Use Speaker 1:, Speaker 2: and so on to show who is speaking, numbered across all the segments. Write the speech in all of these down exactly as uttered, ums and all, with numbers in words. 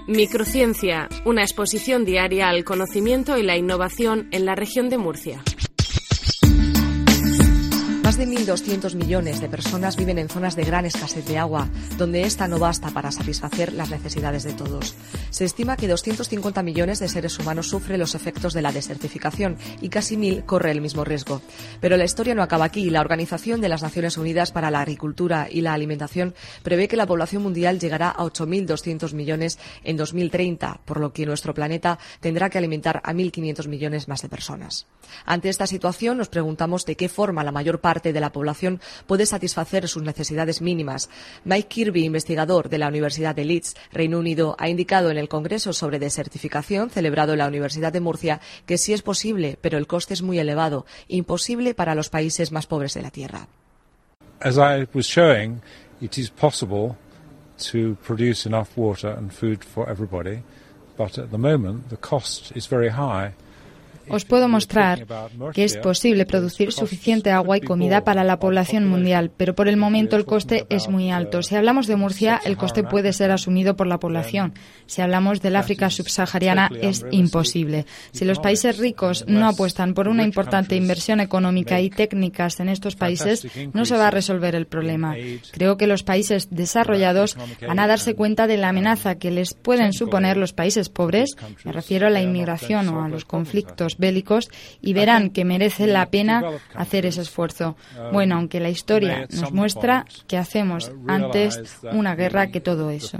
Speaker 1: Microciencia, una exposición diaria al conocimiento y la innovación en la región de Murcia.
Speaker 2: Más de mil doscientos millones de personas viven en zonas de gran escasez de agua, donde ésta no basta para satisfacer las necesidades de todos. Se estima que doscientos cincuenta millones de seres humanos sufren los efectos de la desertificación y casi mil corre el mismo riesgo. Pero la historia no acaba aquí. La Organización de las Naciones Unidas para la Agricultura y la Alimentación prevé que la población mundial llegará a ocho mil doscientos millones en dos mil treinta, por lo que nuestro planeta tendrá que alimentar a mil quinientos millones más de personas. Ante esta situación, nos preguntamos de qué forma la mayor parte de la población puede satisfacer sus necesidades mínimas. Mike Kirby, investigador de la Universidad de Leeds, Reino Unido, ha indicado en el Congreso sobre Desertificación, celebrado en la Universidad de Murcia, que sí es posible, pero el coste es muy elevado, imposible para los países más pobres de la Tierra.
Speaker 3: As I was showing, it is possible to produce enough water and food for everybody, but at the moment the cost is very high.
Speaker 4: Os puedo mostrar que es posible producir suficiente agua y comida para la población mundial, pero por el momento el coste es muy alto. Si hablamos de Murcia, el coste puede ser asumido por la población. Si hablamos del África subsahariana, es imposible. Si los países ricos no apuestan por una importante inversión económica y técnicas en estos países, no se va a resolver el problema. Creo que los países desarrollados van a darse cuenta de la amenaza que les pueden suponer los países pobres, me refiero a la inmigración o a los conflictos bélicos, y verán que merece la pena hacer ese esfuerzo. Bueno, aunque la historia nos muestra que hacemos antes una guerra que todo eso.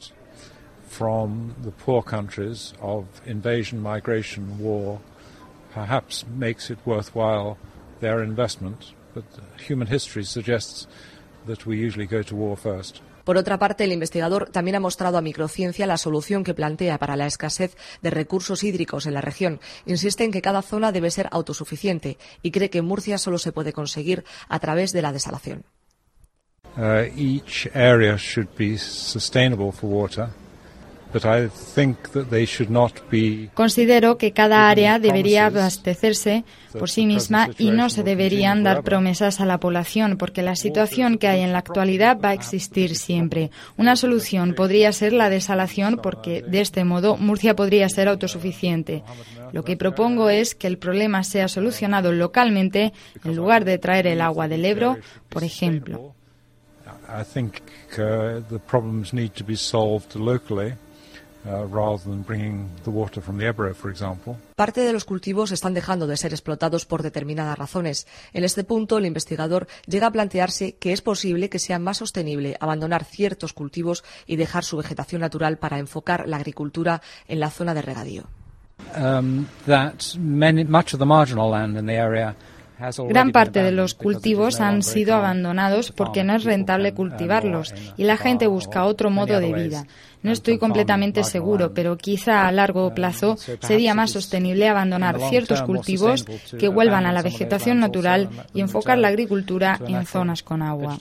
Speaker 3: From the poor countries of invasion, migration, war, perhaps makes it worthwhile their investment, but human history suggests that we usually go to war first.
Speaker 2: Por otra parte, el investigador también ha mostrado a Microciencia la solución que plantea para la escasez de recursos hídricos en la región. Insiste en que cada zona debe ser autosuficiente y cree que en Murcia solo se puede conseguir a través de la desalación.
Speaker 3: Uh, each area should be sustainable for water. But I think that they should not be...
Speaker 4: Considero que cada área debería abastecerse por sí misma y no se deberían dar promesas a la población, porque la situación que hay en la actualidad va a existir siempre. Una solución podría ser la desalación, porque de este modo Murcia podría ser autosuficiente. Lo que propongo es que el problema sea solucionado localmente en lugar de traer el agua del Ebro, por ejemplo.
Speaker 3: I think uh, the problems need to be solved locally. Uh, rather than bringing the water from the Ebro, for example.
Speaker 2: Parte de los cultivos están dejando de ser explotados por determinadas razones. En este punto, el investigador llega a plantearse que es posible que sea más sostenible abandonar ciertos cultivos y dejar su vegetación natural para enfocar la agricultura en la zona de regadío.
Speaker 5: Um, that many, much of the marginal land in the area
Speaker 4: Gran parte de los cultivos han sido abandonados porque no es rentable cultivarlos y la gente busca otro modo de vida. No estoy completamente seguro, pero quizá a largo plazo sería más sostenible abandonar ciertos cultivos que vuelvan a la vegetación natural y enfocar la agricultura en zonas con agua.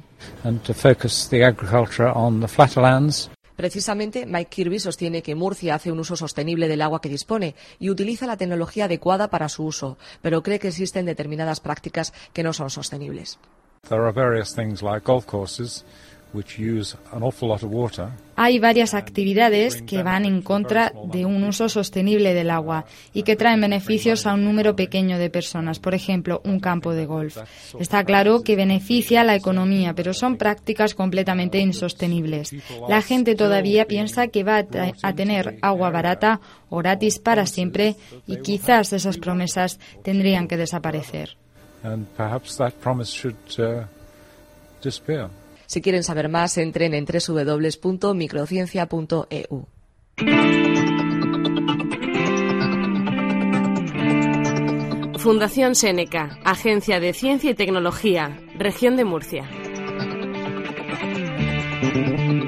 Speaker 2: Precisamente, Mike Kirby sostiene que Murcia hace un uso sostenible del agua que dispone y utiliza la tecnología adecuada para su uso, pero cree que existen determinadas prácticas que no son sostenibles.
Speaker 4: Hay varias actividades que van en contra de un uso sostenible del agua y que traen beneficios a un número pequeño de personas, por ejemplo, un campo de golf. Está claro que beneficia a la economía, pero son prácticas completamente insostenibles. La gente todavía piensa que va a tener agua barata o gratis para siempre y quizás esas promesas tendrían que desaparecer.
Speaker 2: Si quieren saber más, entren en doble u doble u doble u punto microciencia punto e u.
Speaker 1: Fundación Seneca, Agencia de Ciencia y Tecnología, Región de Murcia.